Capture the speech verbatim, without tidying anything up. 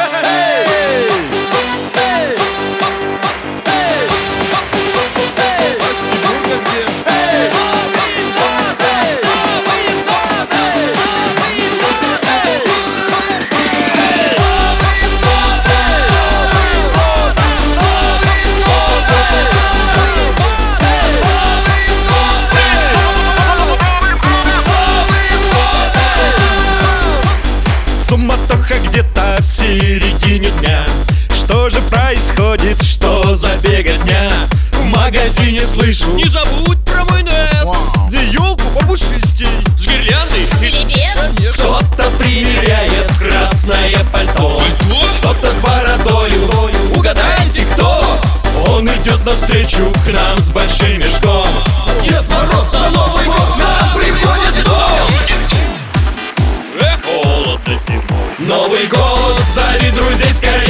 Суматоха где-то в середине дня. Что же происходит, что за беготня? В магазине слышу: не забудь про майонез. Не елку попушистей, с гирляндой или без. Кто-то примеряет красное пальто, кто-то с бородою. Угадайте, кто? Он идет навстречу к нам с большим мешком. Дед Мороз на Новый год к нам приходит в дом. Эх, холодно зимой. Новый год, зови друзей скорей.